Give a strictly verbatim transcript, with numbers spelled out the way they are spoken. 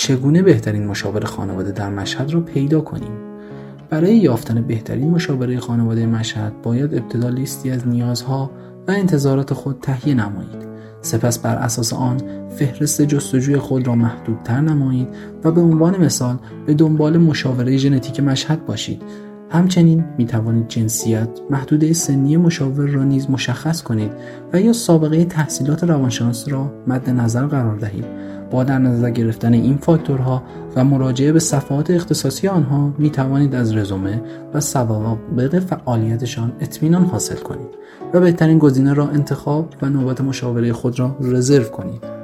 چگونه بهترین مشاور خانواده در مشهد را پیدا کنیم؟ برای یافتن بهترین مشاوره خانواده مشهد باید ابتدا لیستی از نیازها و انتظارات خود تهیه نمایید. سپس بر اساس آن فهرست جستجوی خود را محدودتر نمایید و به عنوان مثال به دنبال مشاوره ژنتیک مشهد باشید. همچنین می توانید جنسیت، محدوده سنی مشاور را نیز مشخص کنید و یا سابقه تحصیلات روانشناس را مد نظر قرار دهید. با در نظر گرفتن این فاکتورها و مراجعه به صفحات اختصاصی آنها می توانید از رزومه و سوابق فعالیتشان اطمینان حاصل کنید و بهترین گزینه را انتخاب و نوبت مشاوره خود را رزرو کنید.